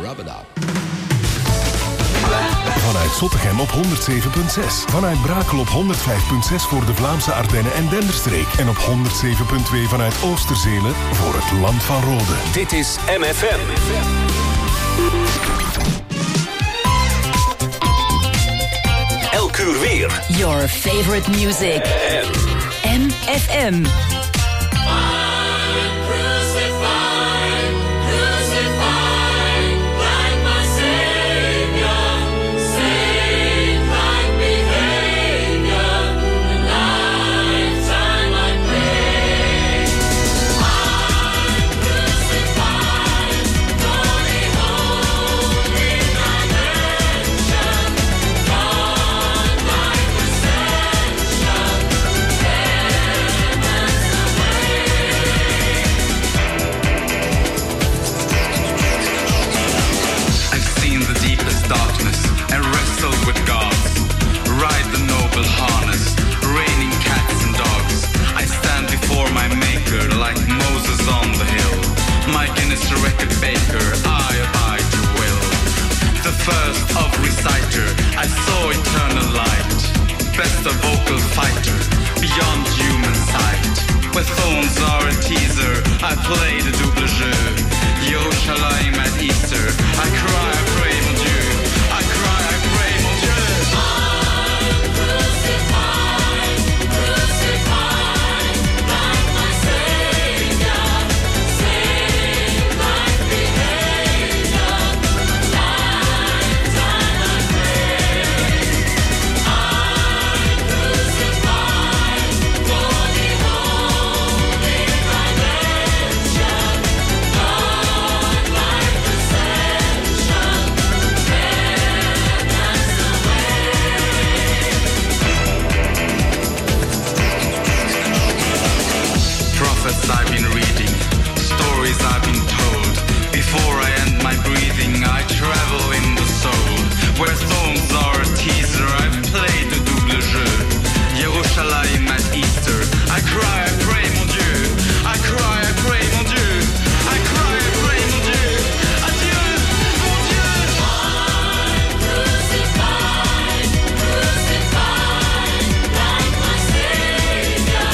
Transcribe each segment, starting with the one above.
Vanuit Zottegem op 107.6. Vanuit Brakel op 105.6 voor de Vlaamse Ardennen en Denderstreek. En op 107.2 vanuit Oosterzele voor het Land van Rode. Dit is MFM. Elk uur weer. Your favorite music. MFM. Like Moses on the hill, my Guinness record baker, I abide your will. The first of reciter, I saw eternal light. Best a vocal fighter, beyond human sight. Where phones are a teaser, I play the double jeu. Yerushalayim at Easter, I cry, I pray, mon Dieu. I cry, I pray, mon Dieu. I'm crucified, crucified, like my Savior. I've been reading, stories I've been told. Before I end my breathing, I travel in the soul. Where thorns are a teaser, I've played the double jeu. Yerushalayim at Easter, I cry, I pray, mon Dieu. I cry, I pray, mon Dieu. I cry, I pray, mon Dieu. Adieu, mon Dieu. I'm crucified, crucified, like my Savior.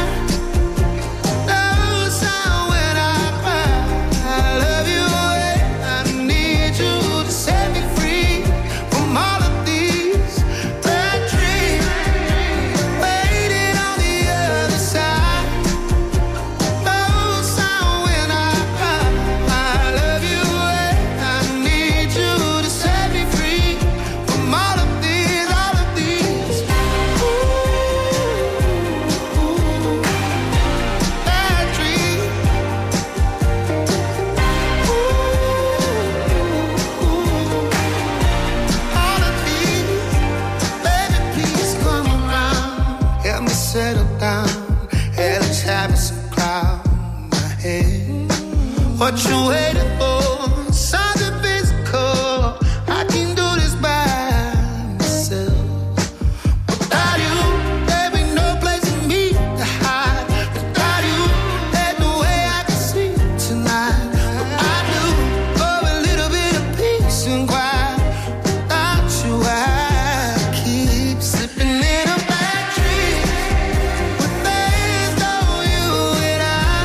Away What you waiting for? Something physical. I can do this by myself. Without you, there be no place for me to hide. Without you, there's no way I can sleep tonight. But I do for a little bit of peace and quiet. Without you, I keep slipping in a bad dream. But there's no you and I.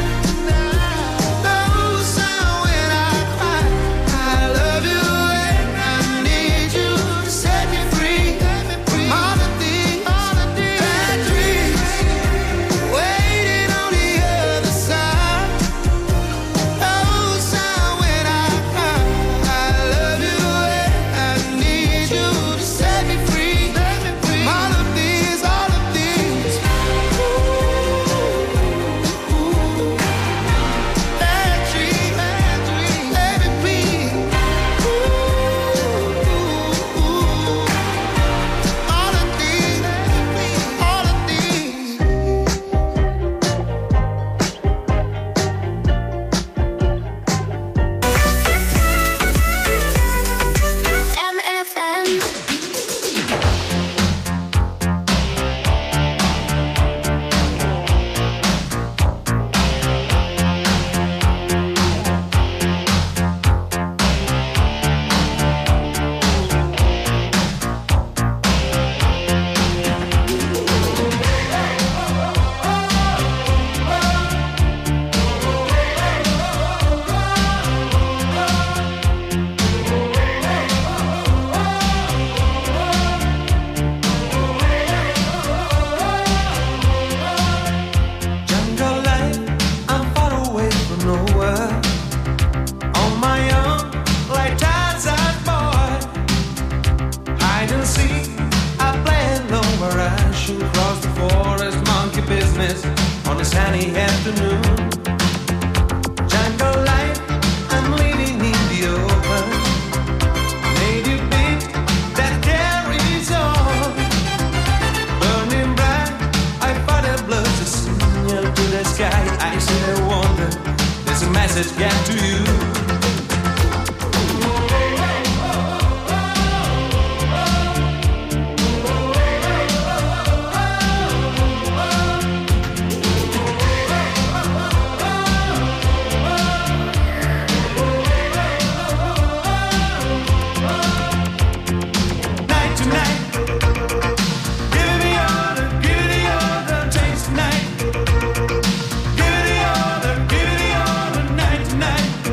No sound when I cry. I love you and I need you to set me free. From all of these bad dreams waiting on the other side. No sound when I cry. I love you and I need you to set me free. From all of these bad dreams, baby, please. All of these. MFM. Jungle life, I'm far away from nowhere. On my own, like Tarzan boy. Hide and seek, I play alone where I should cross the forest, monkey business on a sunny afternoon. Jungle life, I'm living in the open. Native beat that carries on. Burning bright, I fight a blood to signal to the sky. I see the wonder, there's a message get to you. Night to night, give me the order, taste tonight. Give me the order, night to night.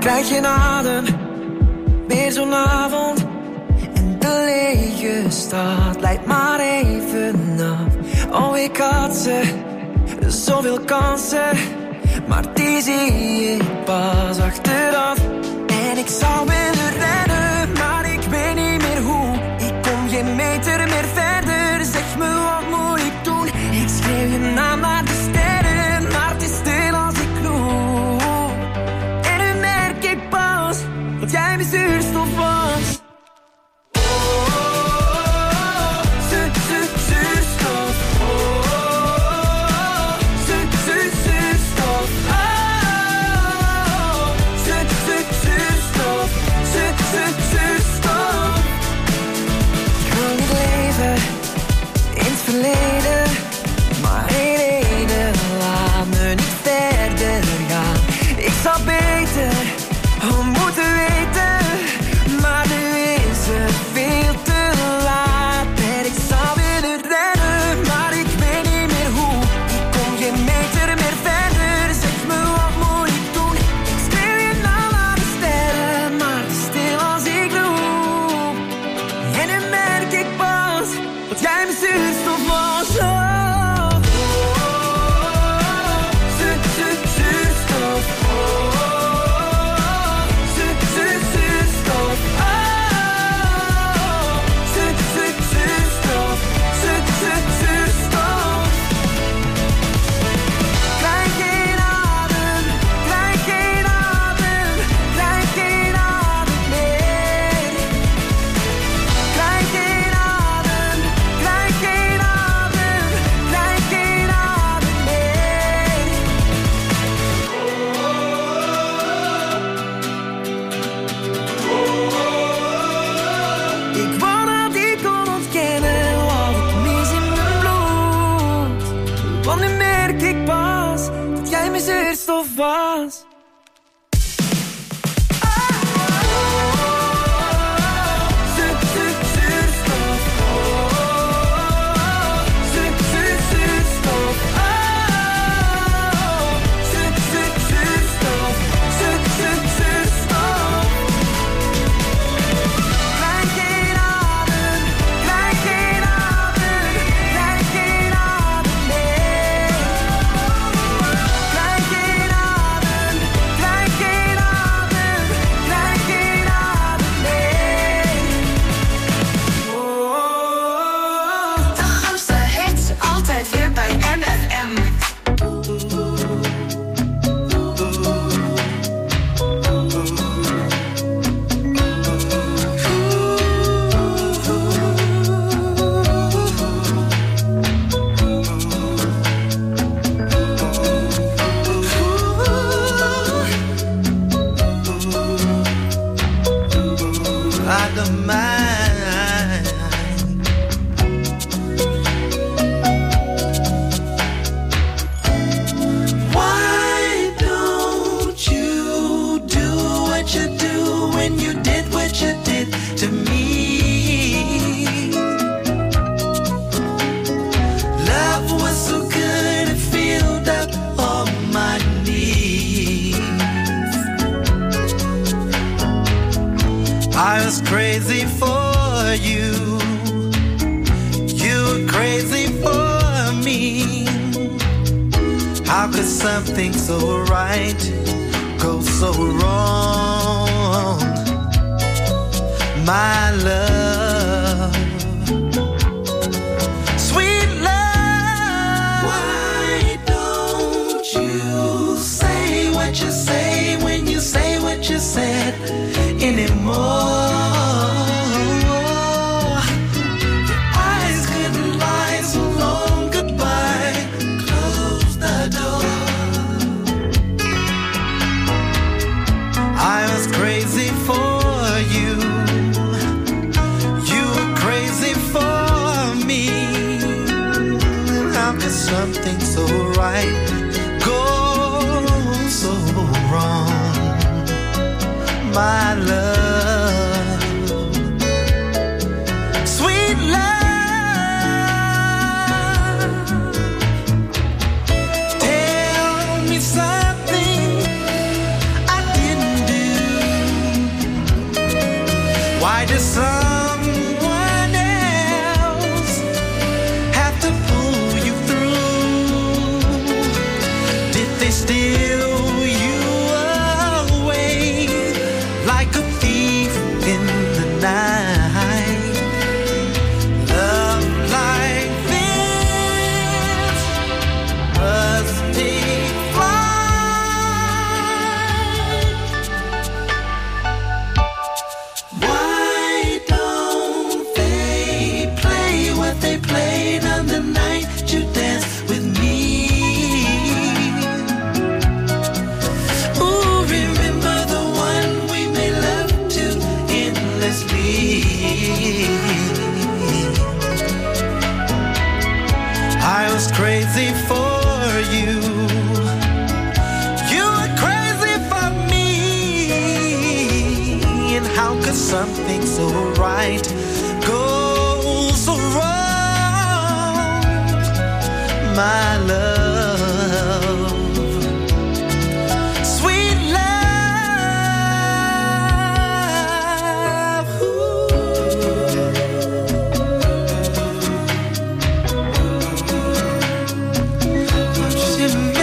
krijg geen adem, weer zo'n avond. En de lege stad leidt maar even af. Oh, ik had ze, zoveel kansen, maar die zie ik pas achteraf. En ik zou willen rennen, maar ik weet niet meer hoe. Ik kom geen meter meer verder, zeg me wat moet ik doen. Ik schreeuw je naam naar de sterren, maar het is stil als ik loop. En nu merk ik pas dat jij mijn zuurstof was. Maar één reden laat me niet verder gaan. Ik zou beter moeten weten, maar nu is het veel te laat. En ik zou willen rennen, maar ik weet niet meer hoe. Ik kom geen meter meer verder, zeg me wat moet ik doen. Ik schreeuw je naam naar de sterren, maar het is stil als ik roep. En nu merk ik pas dat jij mijn zuurstof was. Was. Something so right goes so wrong, my love, sweet love. Why don't you say what you say when you say what you said anymore? Something so right goes so wrong, my love, sweet love. Tell me something I didn't do. something so right goes so wrong, my love. Sweet love, won't you see me?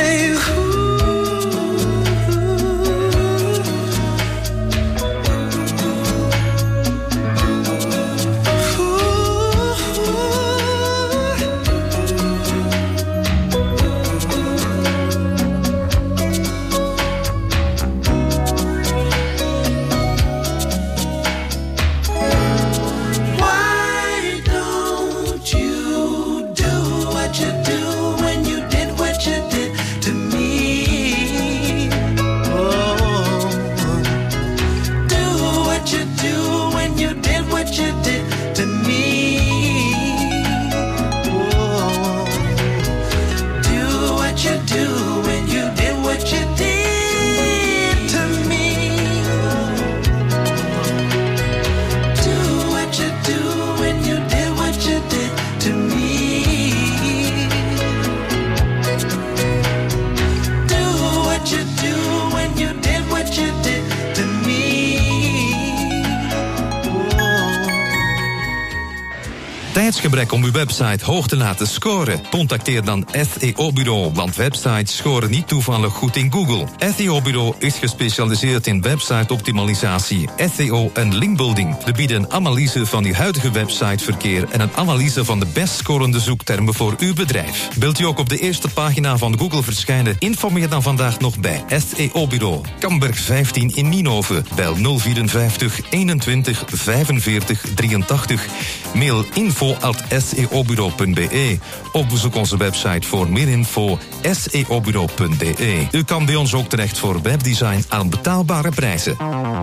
Tijdsgebrek om uw website hoog te laten scoren? Contacteer dan SEO-bureau, want websites scoren niet toevallig goed in Google. SEO-bureau is gespecialiseerd in website-optimalisatie, SEO en linkbuilding. We bieden een analyse van uw huidige websiteverkeer en een analyse van de best scorende zoektermen voor uw bedrijf. Wilt u ook op de eerste pagina van Google verschijnen? Informeer dan vandaag nog bij SEO-bureau. Kamberg 15 in Nienhoven. Bel 054 21 45 83. Mail info@seobureau.be of bezoek onze website voor meer info seobureau.be. U kan bij ons ook terecht voor webdesign aan betaalbare prijzen.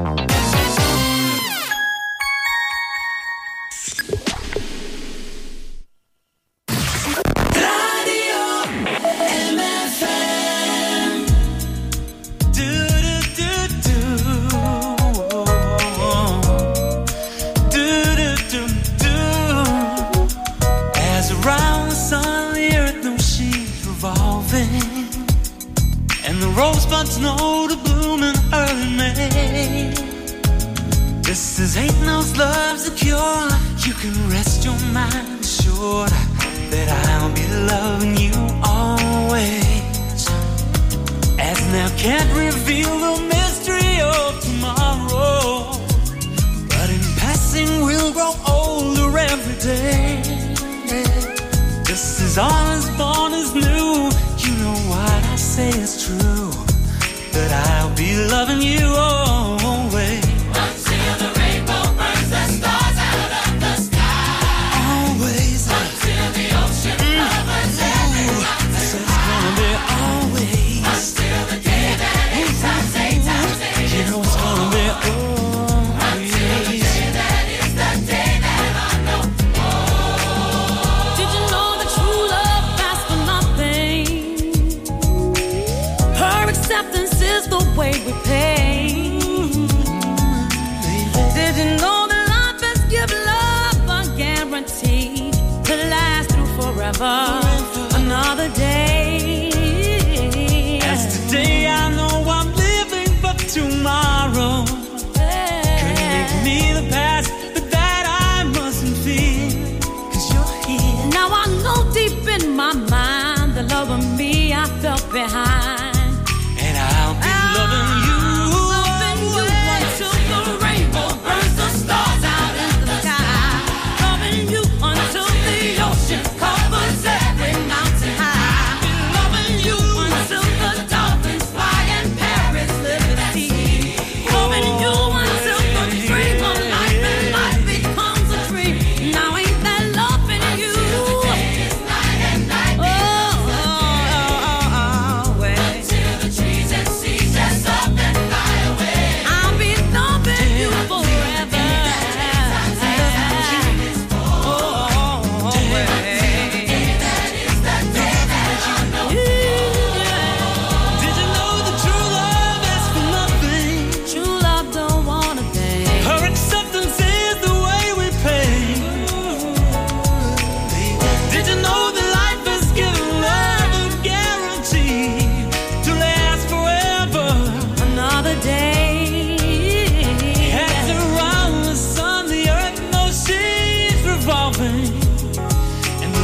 Rosebuds know to bloom in early May. This is ain't no love's a cure. You can rest your mind assured that I'll be loving you always. As now can't reveal the mystery of tomorrow, but in passing we'll grow older every day. This is all as born as new. You know what I say is true, that I'll be loving you always. Until the rainbow burns the stars out of the sky. Always. Until the ocean covers every mountain. So it's gonna be always. Until the day that 8 times 8 times 8 you know it's gonna be always. Until the day that is the day that I know. Did you know that true love lasts for nothing? Her acceptance is the way we pay.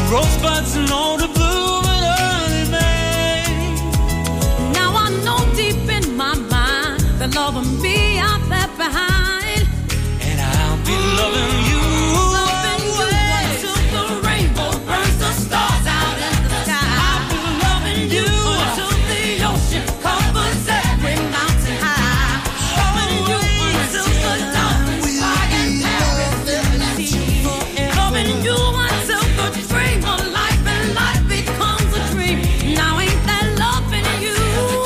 rosebuds and all the bloom in early May. Now I know deep in my mind that love and me are left behind. And I'll be loving you. Loving you until the rainbow burns the stars out in the sky. I'll be loving you until the ocean covers every mountain high. Loving you until the dolphins fly and Paris in the sea. Loving you until the dream of life and life becomes a dream. Now ain't that loving you?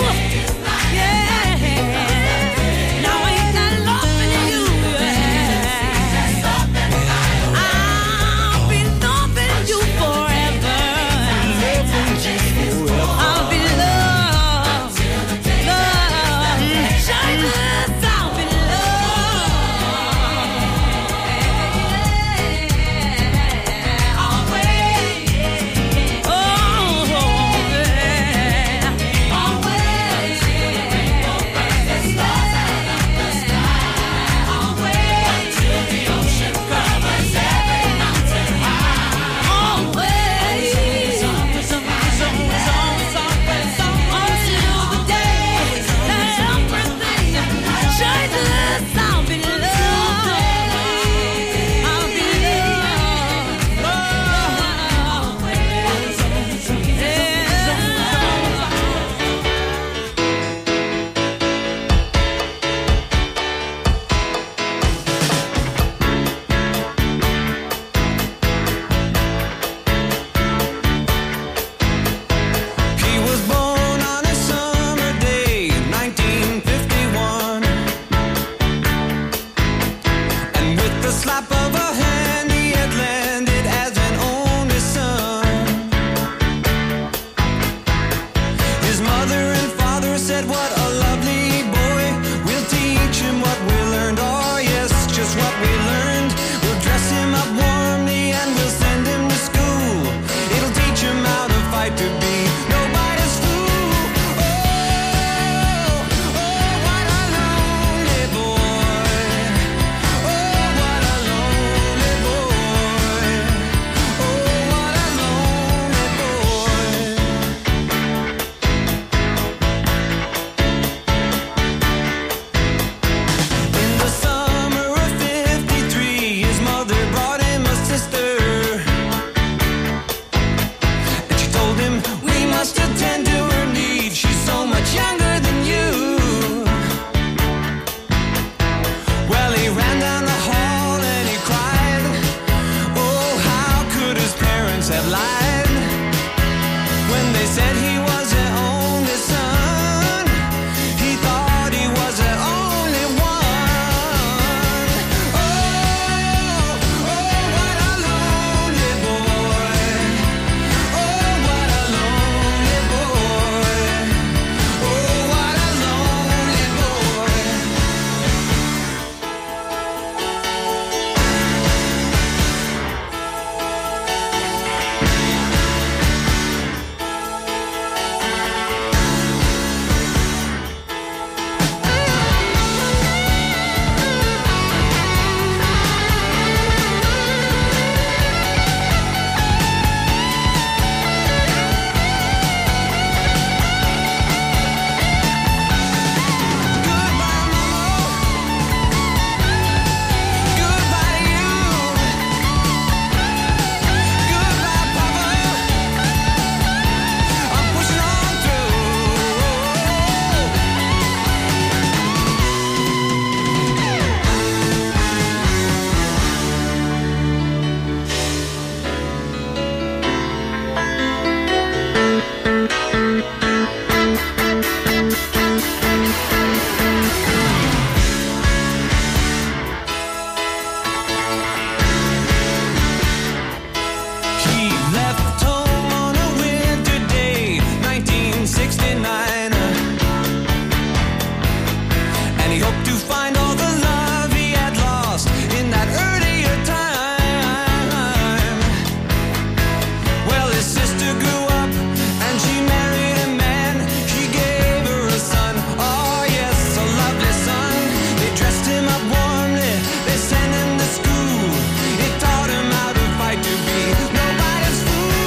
Yeah. Now ain't that loving you? Yeah. I'll be loving you forever. I'll be loved, shyness, I'll be He was born on a summer day, 1951. And with the slap of a hand, he had landed as an only son. His mother and father said, "What a lovely boy. We'll teach him what we learned. Oh, yes, just what we learned. We'll dress him up warmly and we'll send him to school. It'll teach him how to fight to be nobody's fool." Oh, what a lonely boy. Oh, what a lonely boy. Oh, what a lonely boy. In the summer of '53, his mother brought him a sister. And she told him, "We must attend to her needs. She's so much younger than you." Well, he ran down the hall and he cried. Oh, how could his parents have lied when they said he was their only son? He thought he was their only one. Oh, what a lonely boy. Oh, what a lonely boy. Oh, what a lonely boy. It taught him how to fight to be nobody's fool.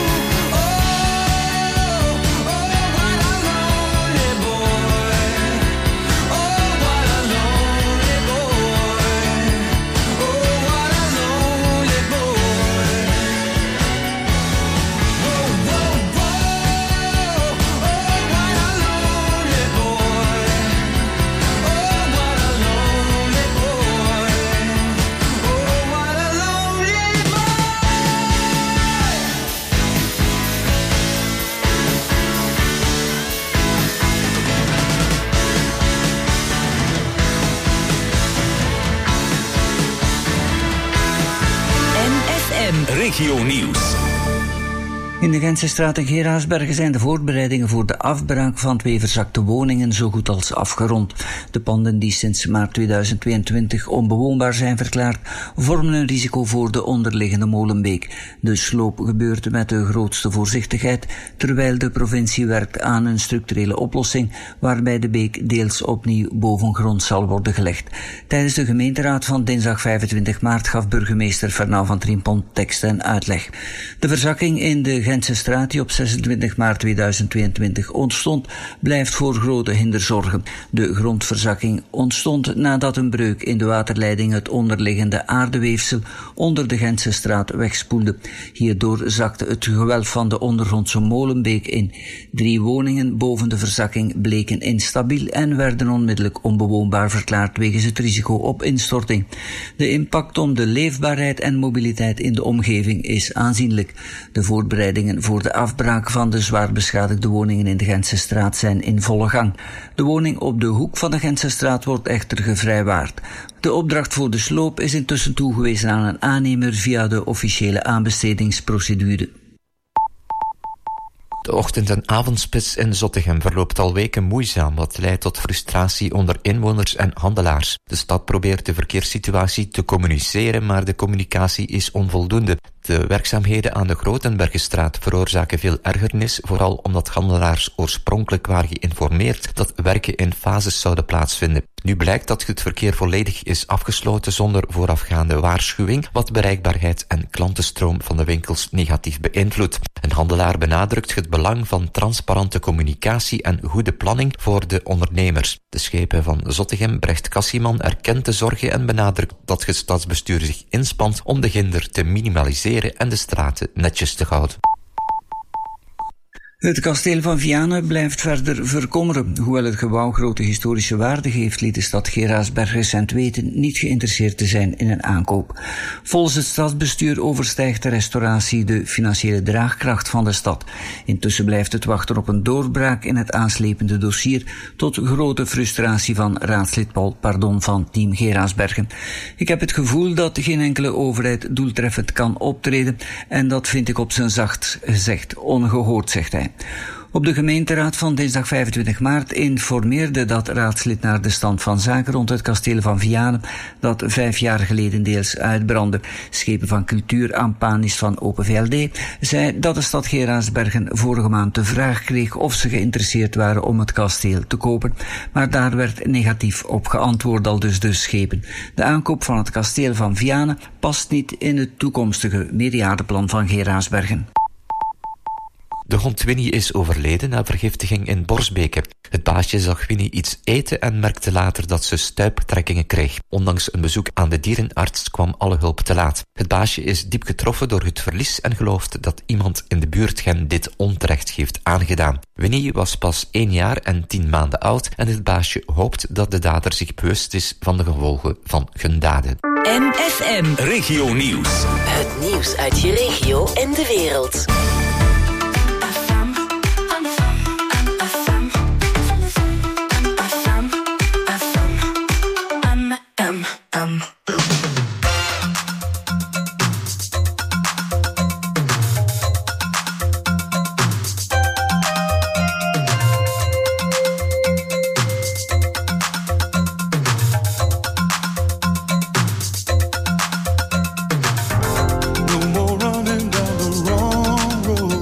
Regionieuws. In de Gentse straat in Geraardsbergen zijn de voorbereidingen voor de afbraak van 2 verzakte woningen zo goed als afgerond. De panden die sinds maart 2022 onbewoonbaar zijn verklaard, vormen een risico voor de onderliggende Molenbeek. De sloop gebeurt met de grootste voorzichtigheid, terwijl de provincie werkt aan een structurele oplossing, waarbij de beek deels opnieuw bovengrond zal worden gelegd. Tijdens de gemeenteraad van dinsdag 25 maart gaf burgemeester Fernand van Triempont tekst en uitleg. De verzakking in de Gentse straat die op 26 maart 2022 ontstond, blijft voor grote hinder zorgen. De grondverzakking ontstond nadat een breuk in de waterleiding het onderliggende aardeweefsel onder de Gentse straat wegspoelde. Hierdoor zakte het gewelf van de ondergrondse Molenbeek in. 3 woningen boven de verzakking bleken instabiel en werden onmiddellijk onbewoonbaar verklaard wegens het risico op instorting. De impact op de leefbaarheid en mobiliteit in de omgeving is aanzienlijk. De voorbereidingen voor de afbraak van de zwaar beschadigde woningen in de Gentse straat zijn in volle gang. De woning op de hoek van de Gentse straat wordt echter gevrijwaard. De opdracht voor de sloop is intussen toegewezen aan een aannemer via de officiële aanbestedingsprocedure. De ochtend- en avondspits in Zottegem verloopt al weken moeizaam, wat leidt tot frustratie onder inwoners en handelaars. De stad probeert de verkeerssituatie te communiceren, maar de communicatie is onvoldoende. De werkzaamheden aan de Grotenbergenstraat veroorzaken veel ergernis, vooral omdat handelaars oorspronkelijk waren geïnformeerd dat werken in fases zouden plaatsvinden. Nu blijkt dat het verkeer volledig is afgesloten zonder voorafgaande waarschuwing, wat bereikbaarheid en klantenstroom van de winkels negatief beïnvloedt. Een handelaar benadrukt het belang van transparante communicatie en goede planning voor de ondernemers. De schepen van Zottegem, Brecht Cassiman, erkent de zorgen en benadrukt dat het stadsbestuur zich inspant om de hinder te minimaliseren en de straten netjes te houden. Het kasteel van Vianen blijft verder verkommeren. Hoewel het gebouw grote historische waarde heeft, liet de stad Geraardsbergen recent weten niet geïnteresseerd te zijn in een aankoop. Volgens het stadsbestuur overstijgt de restauratie de financiële draagkracht van de stad. Intussen blijft het wachten op een doorbraak in het aanslepende dossier, tot grote frustratie van raadslid Paul Pardon van Team Geraardsbergen. Ik heb het gevoel dat geen enkele overheid doeltreffend kan optreden en dat vind ik op zijn zacht gezegd ongehoord, zegt hij. Op de gemeenteraad van dinsdag 25 maart informeerde dat raadslid naar de stand van zaken rond het kasteel van Vianen, dat 5 jaar geleden deels uitbrandde. Schepen van Cultuur Ampanis van Open VLD zei dat de stad Geraardsbergen vorige maand de vraag kreeg of ze geïnteresseerd waren om het kasteel te kopen, maar daar werd negatief op geantwoord, aldus de schepen. De aankoop van het kasteel van Vianen past niet in het toekomstige meerjarenplan van Geraardsbergen. De hond Winnie is overleden na vergiftiging in Borsbeke. Het baasje zag Winnie iets eten en merkte later dat ze stuiptrekkingen kreeg. Ondanks een bezoek aan de dierenarts kwam alle hulp te laat. Het baasje is diep getroffen door het verlies en gelooft dat iemand in de buurt hen dit onterecht heeft aangedaan. Winnie was pas 1 jaar en 10 maanden oud en het baasje hoopt dat de dader zich bewust is van de gevolgen van hun daden. MFM Regionieuws. Het nieuws uit je regio en de wereld. No more running down the wrong road.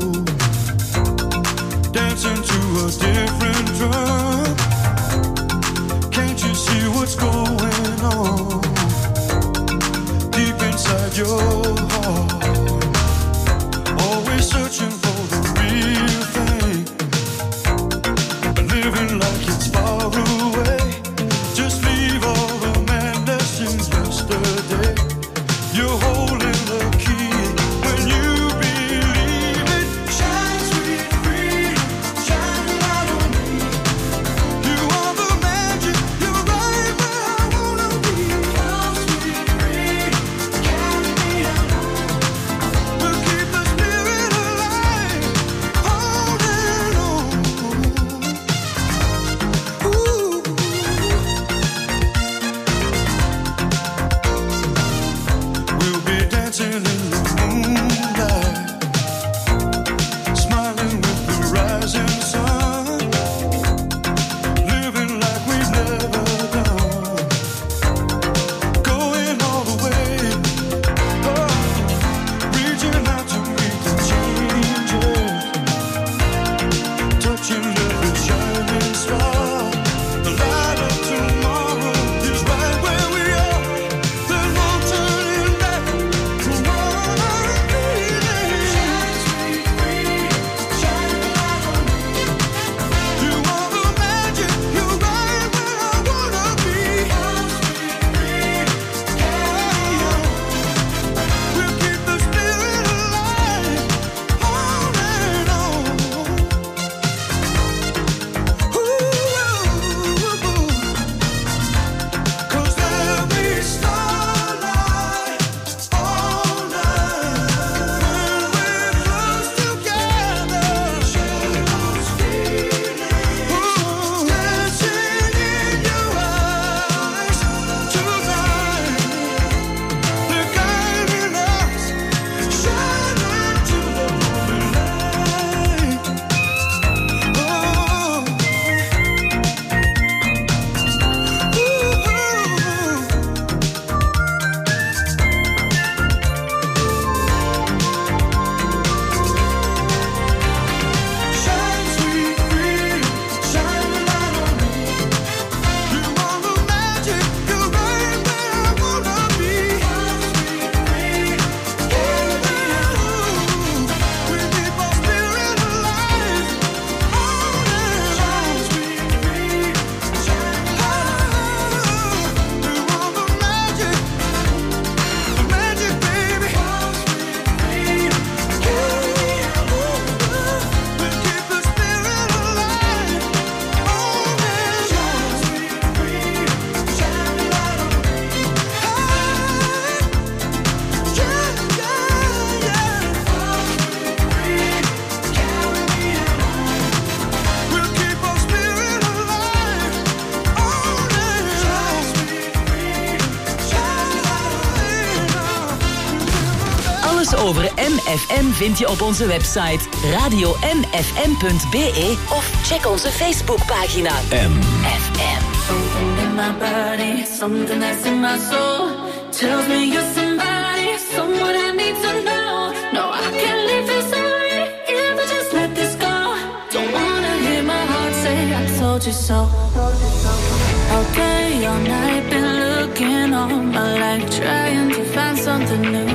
over MFM vind je op onze website radiomfm.be of check onze Facebookpagina MFM. Something in my body, something that's in my soul tells me you're somebody, someone I need to know. No, I can't leave this already if I just let this go. Don't wanna hear my heart say I told you so. Okay, all night been looking all my life, trying to find something new.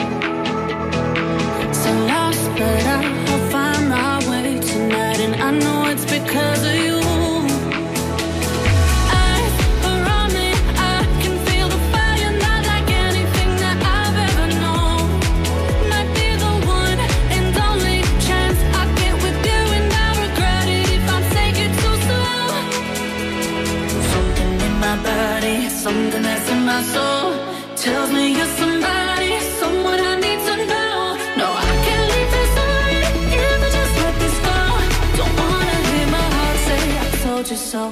So lost, but I'll find my way tonight, and I know it's because of you. Something that's in my soul tells me you're somebody, someone I need to know. No, I can't leave this already if I just let this go. Don't wanna hear my heart say I told you so.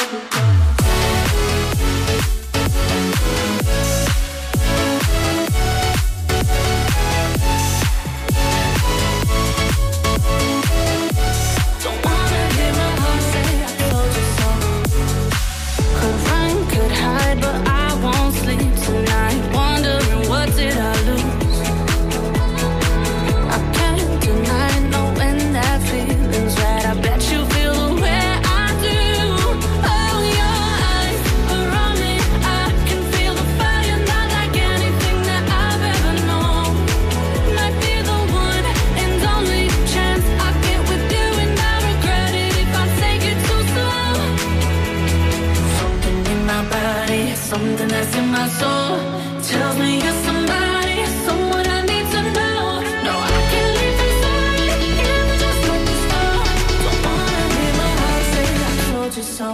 Something that's in my soul tells me you're somebody, someone I need to know. No, I can't leave this already if I just let this go. Don't wanna hear my heart say I told you so.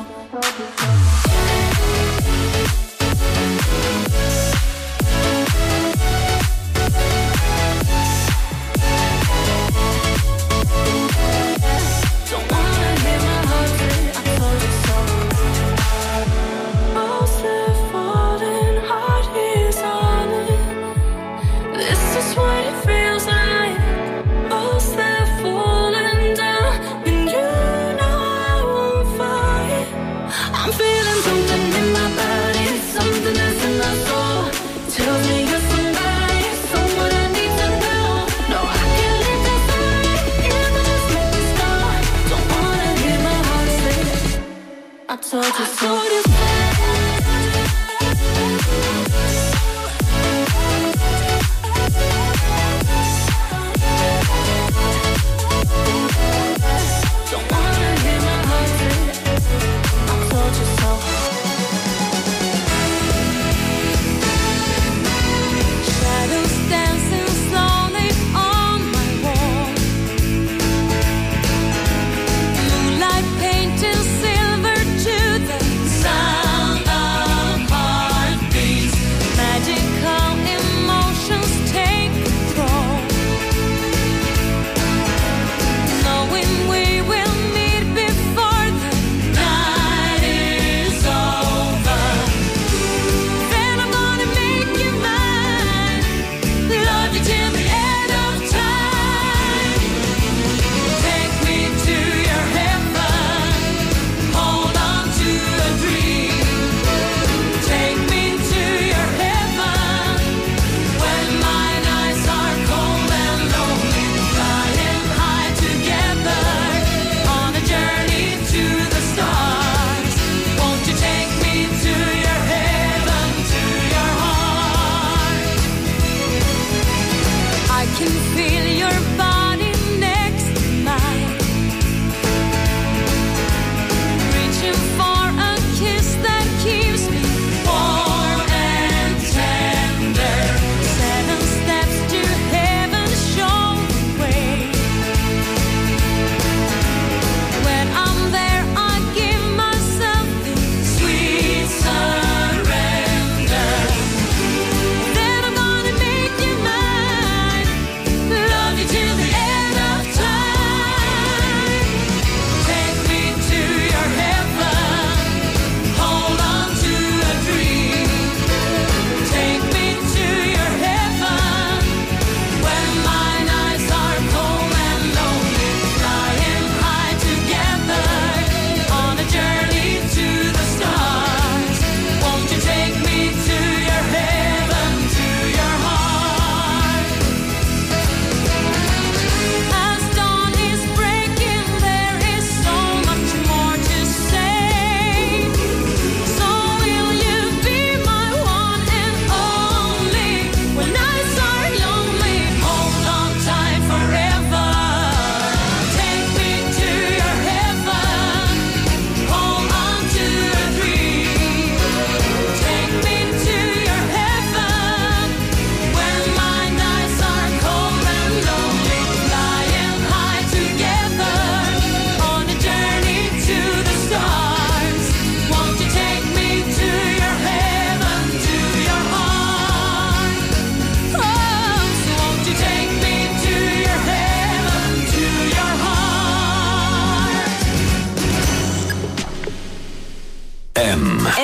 Painted silver to the sun.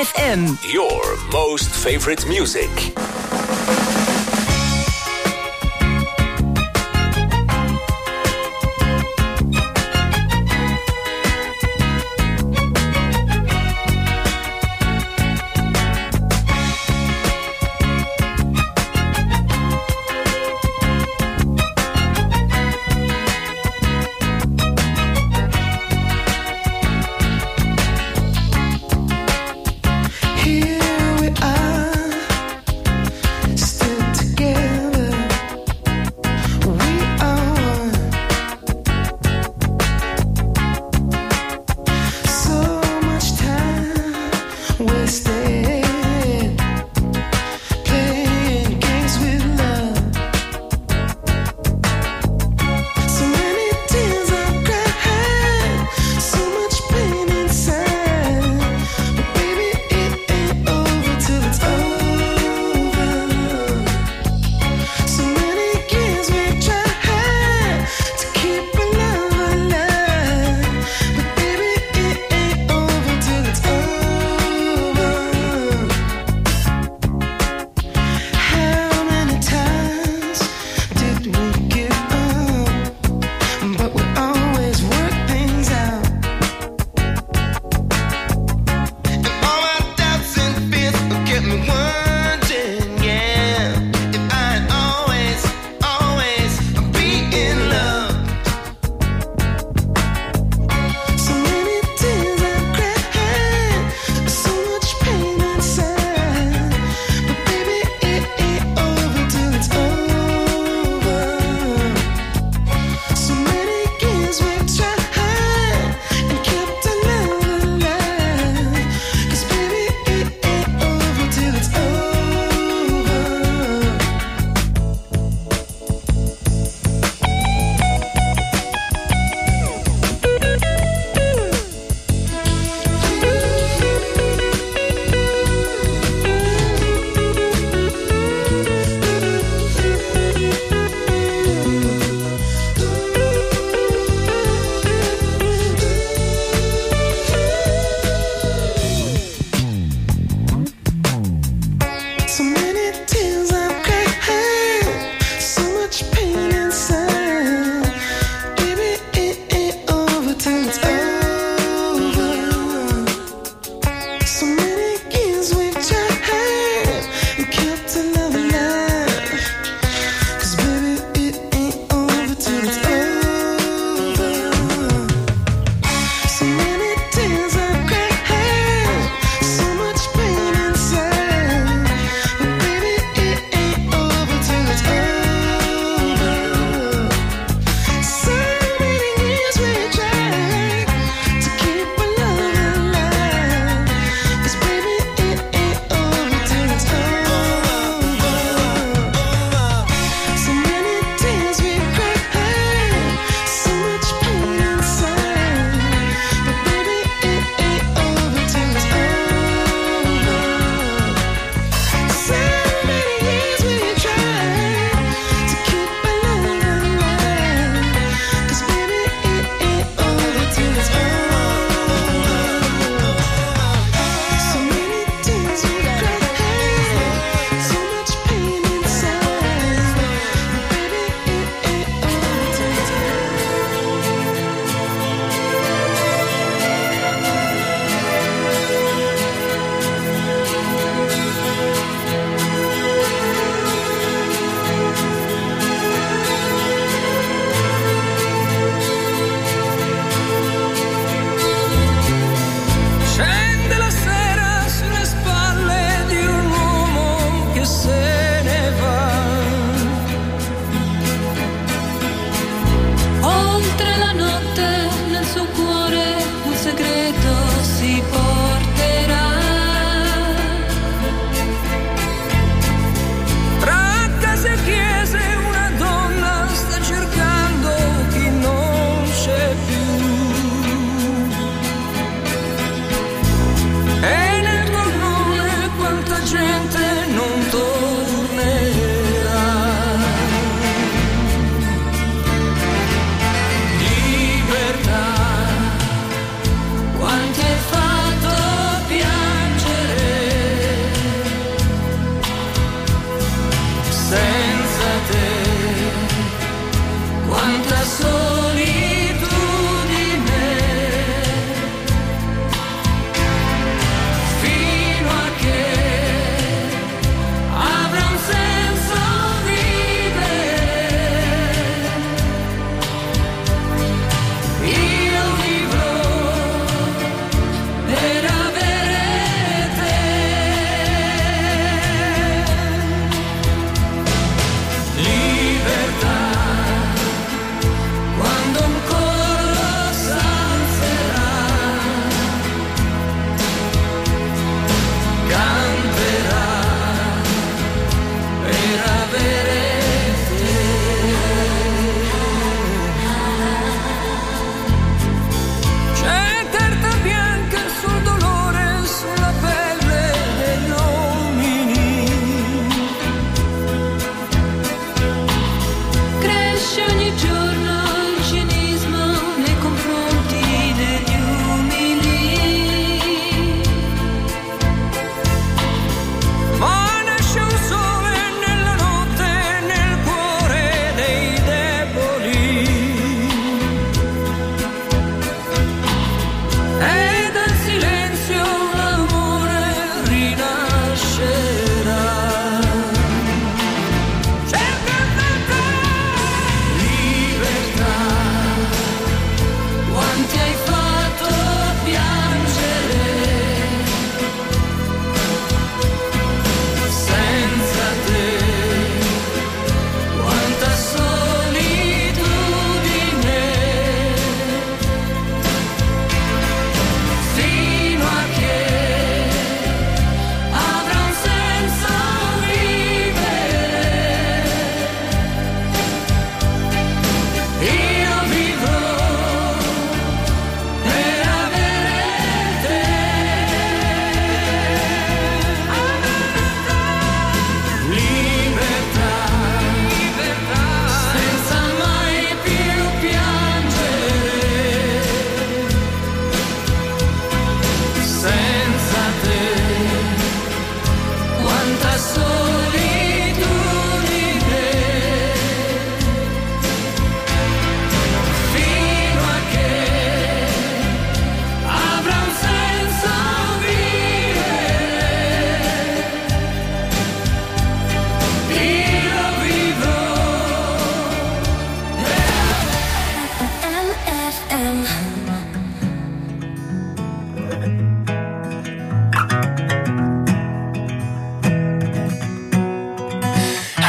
FM. Your most favorite music. Here we are, still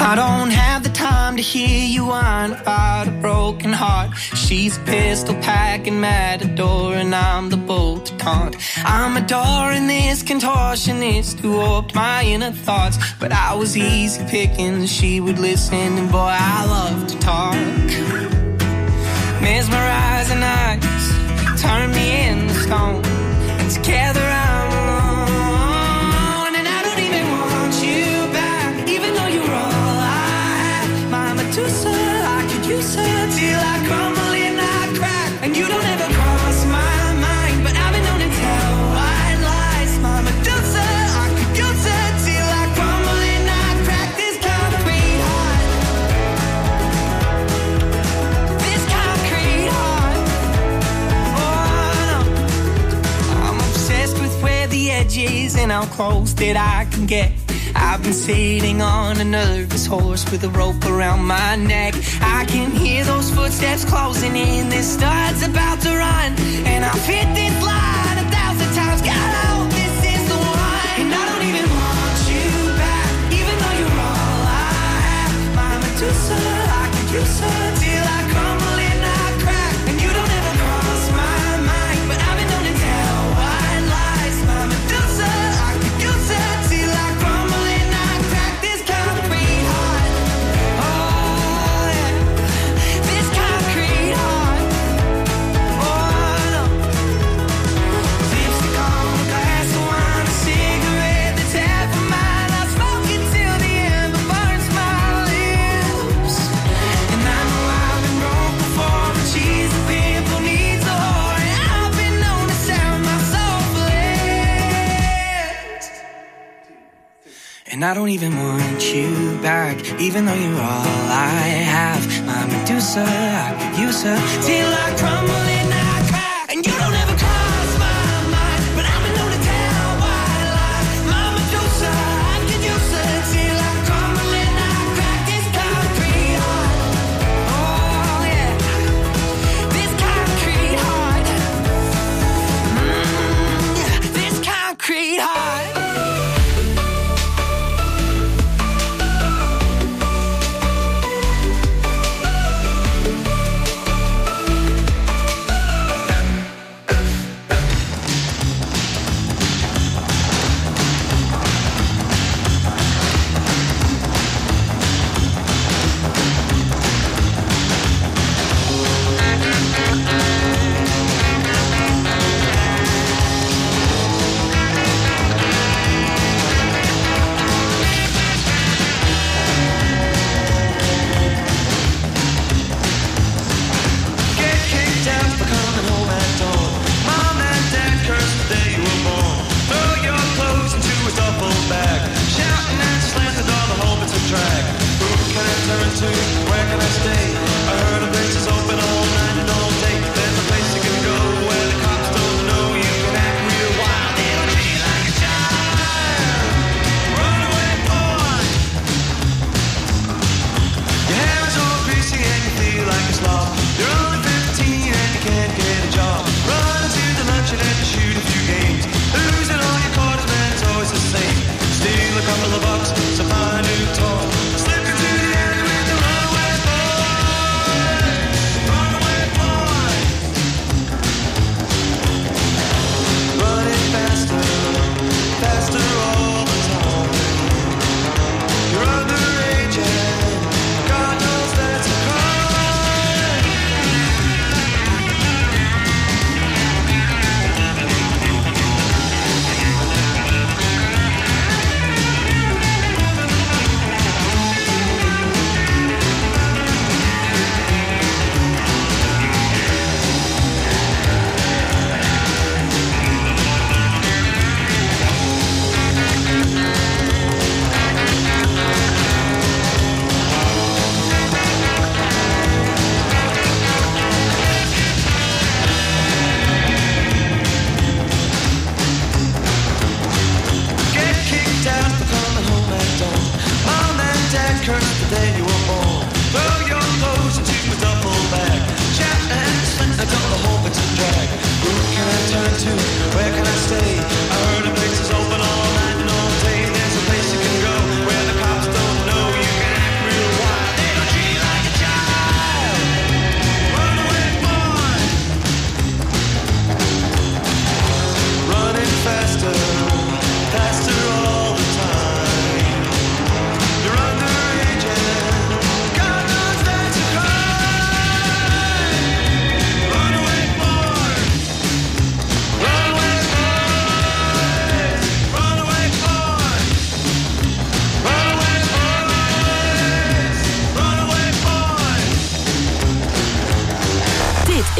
I don't have the time to hear you whine about a broken heart. She's a pistol packing matador, and I'm the bolt to taunt. I'm adoring this contortionist who warped my inner thoughts, but I was easy picking, she would listen, and boy, I love to talk. Mesmerizing eyes turn me into stone, and together I'm alone, and I don't even want you back, even though you're all I have. My Medusa, I could use her till I crumble and I crack, and you don't ever cross my mind, but I've been known to tell white lies. My Medusa, I could use her till I crumble and I crack. This concrete heart, this concrete heart. Oh no, I'm obsessed with where the edge is and how close that I can get. I've been sitting on a nervous horse with a rope around my neck. I can hear those footsteps closing in, this stud's about to run, and I've hit this line 1,000 times. God, I hope this is the one. And I don't even want you back, even though you're all I have. My Medusa, I could use her till I crumble and I crack, and you don't ever cross my mind, but I've been known to tell white lies. My Medusa, I could use her till I crumble and I crack. This concrete heart, oh yeah, this concrete heart, oh no. Lipstick on a glass of wine, a cigarette that's half of mine. I smoke it till the ember burns my lips, and I know I've been broke before, but she's a pimp who needs a whore, and I've been known to sell my soul for less. And I don't even want you back, even though you're all I have. My Medusa, I could use her till I crumble and I crack, and you don't ever cross my mind, but I've been known to tell white lies. My Medusa, I could use her till I crumble and I crack. This concrete heart, oh yeah, this concrete heart, this concrete heart.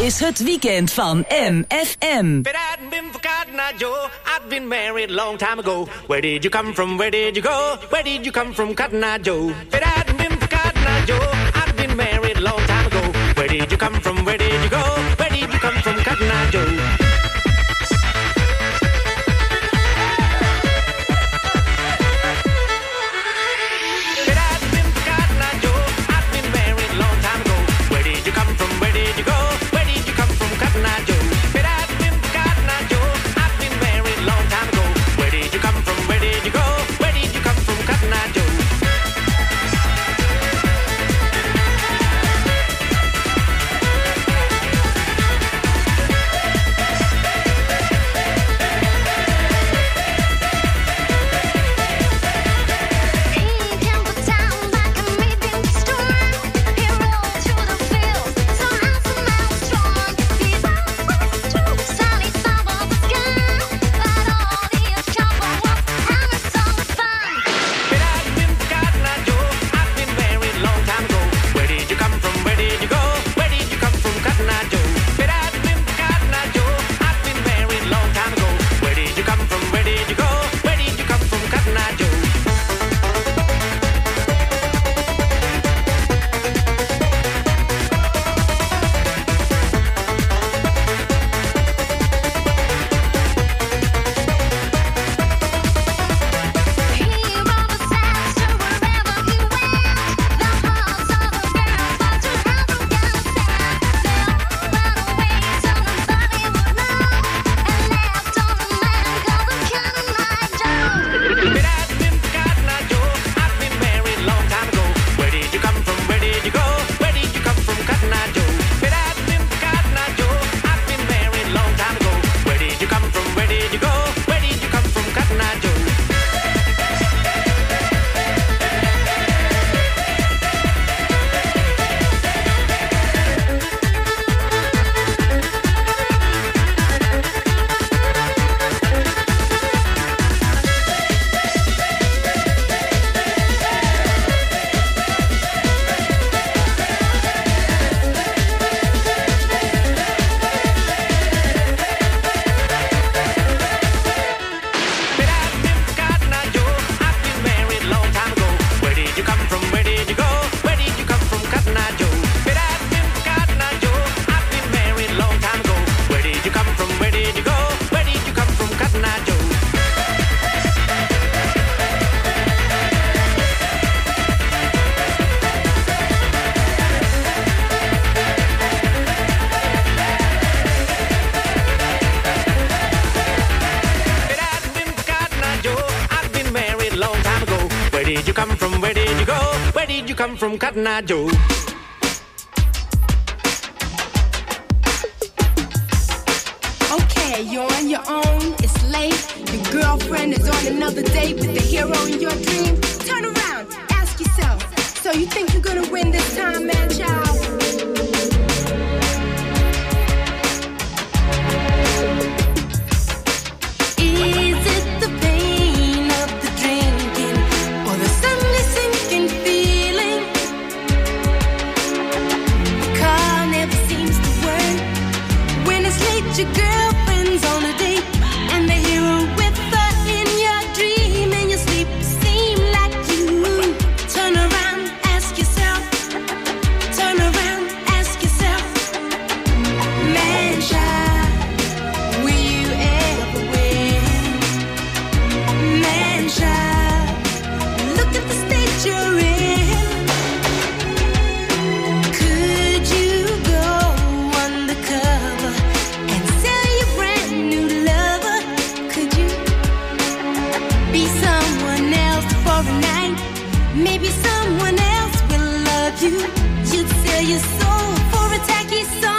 is het weekend van MFM. If it hadn't been for Cotton Eye Joe, I'd been married a long time ago. Where did you come from? Where did you go? Where did you come from, Cotton Eye Joe? If it hadn't been for Cotton Eye Joe, I'd been married a long time ago. Where did you come from? Where did you go? Where did you come from, Cotton Eye Joe? From Cotton Eye Joe. Okay, you're on your own, it's late. Your girlfriend is on another date with the hero in your dream. Turn around, ask yourself, so you think you're gonna win this time, man, child? Is it the pain of the drinking or the suddenly sinking feeling? Car never seems to work. When it's late, your girlfriend's on a date, and the hero with her in your dream, and your sleep seem like you. Turn around, ask yourself. Turn around, ask yourself. Man, child, will you ever win? Man, child, look at the state you're in. Could you go undercover and sell your brand new lover? Could you be someone else for a night? Maybe someone else will love you. You'd sell your soul for a tacky song.